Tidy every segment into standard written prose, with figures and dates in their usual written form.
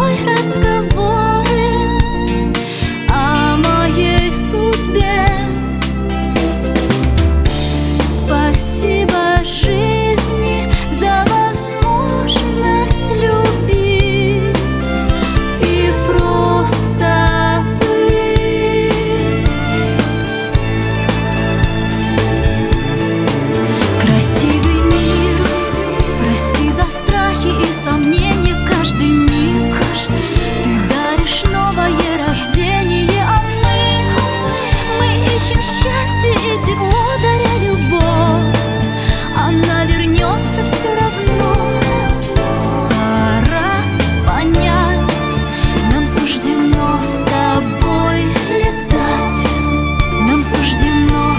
тобой разговоры о моей судьбе. Спасибо жизни за возможность любить и просто быть. Красивый мир, прости за страхи и сомнения каждый миг. Ты даришь новое рождение, а мы ищем счастье и тепло, даря любовь. Она вернется все равно. Пора понять, нам суждено с тобой летать. Нам суждено,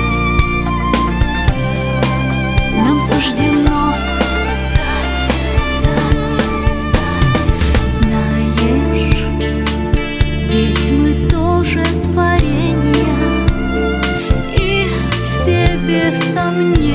нам суждено. Знаешь, ведь мы тоже творения, и все без сомнения